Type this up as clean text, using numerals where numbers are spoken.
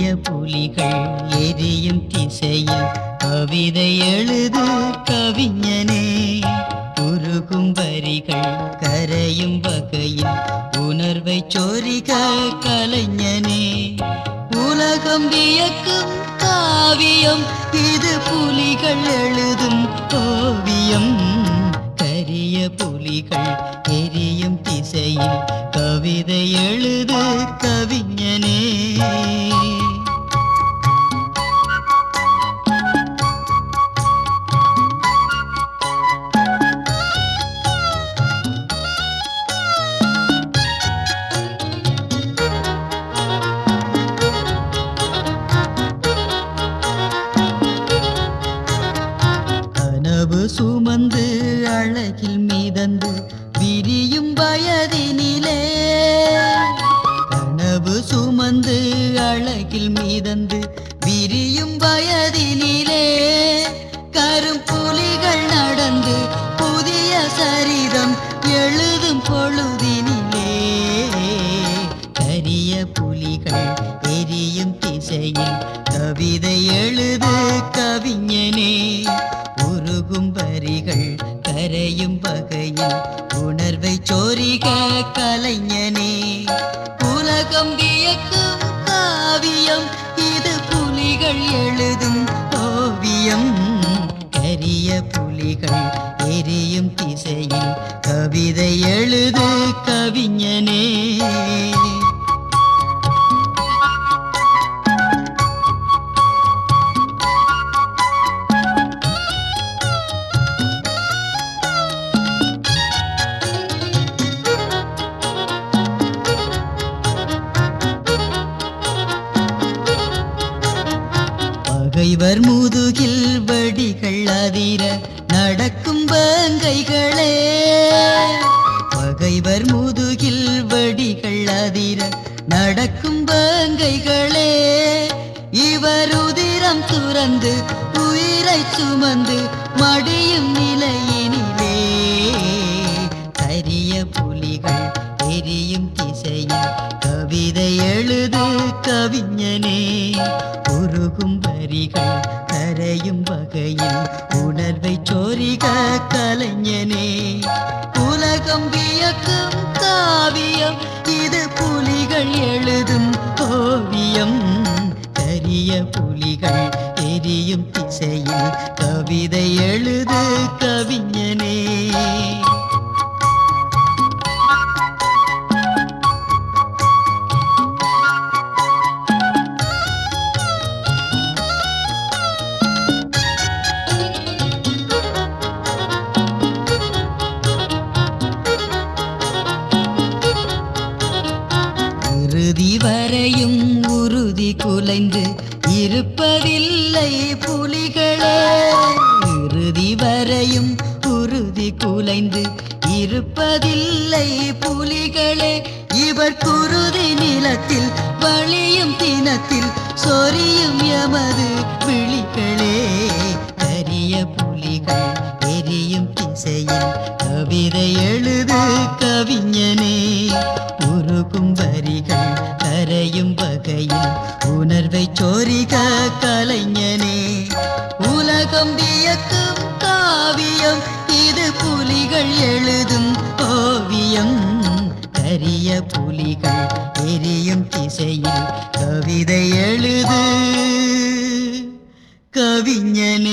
புலிகள் எரியும் திசையில் கவிதை எழுது கவிஞனே. உருகும் வரிகள் கரையும் வகையில் உணர்வை சொரிக கலைஞனே. உலகம் வியக்கும் காவியம் இது புலிகள் எழுதும் ஓவியம். கரிய புலிகள் எரியும் திசையில் கவிதை எழுது கவிஞனே. கனவு சுமந்து அழகில் மிதந்து விரியும் வயதினிலே. கனவு சுமந்து அழகில் மிதந்து விரியும் வயதினிலே. கரும்புலிகள் நடந்து புதிய சரிதம் எழுதும் பொழுதினிலே. கரிய புலிகள் எரியும் திசையில் கவிதை எழுது கவிஞனே. உருகும் வரிகள் கரையும் வகையில் உணர்வை சொரிக கலைஞனே. உலகம் வியக்கும் காவியம் இது புலிகள் எழுதும் ஓவியம். கரிய புலிகள் எரியும் திசையில் கவிதை எழுது கவிஞனே. பகைவர் முதுகில் வடிகள் அதிர நடக்கும் வேங்கைகளே. பகைவர் முதுகில் வடிகள் அதிர நடக்கும் வேங்கைகளே. இவர் உதிரம் துறந்து உயிரை சுமந்து மடியும் நிலையினிலே. கரிய புலிகள் எரியும் திசையில் கவிதை எழுது கவிஞனே. உருகும் வரிகள் கரையும் வகையில் உணர்வை சொரிக கலைஞனே. உலகம் வியக்கும் காவியம் இது புலிகள் எழுதும் ஓவியம். கரிய புலிகள் எரியும் திசையில் கவிதை எழுது கவிஞனே. இறுதி வரையும் உறுதி குலைந்து இருப்பதில்லை புலிகளே. இறுதி வரையும் உறுதி குலைந்து இருப்பதில்லை புலிகளே. இவர் குருதி நிலத்தில் வழியும் தினத்தில் சொரியும் எமது விழிகளே. கரிய புலிகள் எரியும் திசையில் கவிதை எழுது கவிஞனே. உருகும் வரிகள் கரையும் வகையில் உணர்வை சொரிக கலைஞனே. உலகம் வியக்கும் காவியம் இது புலிகள் எழுதும் ஓவியம். கரிய புலிகள் எரியும் திசையில் கவிதை எழுது கவிஞனே.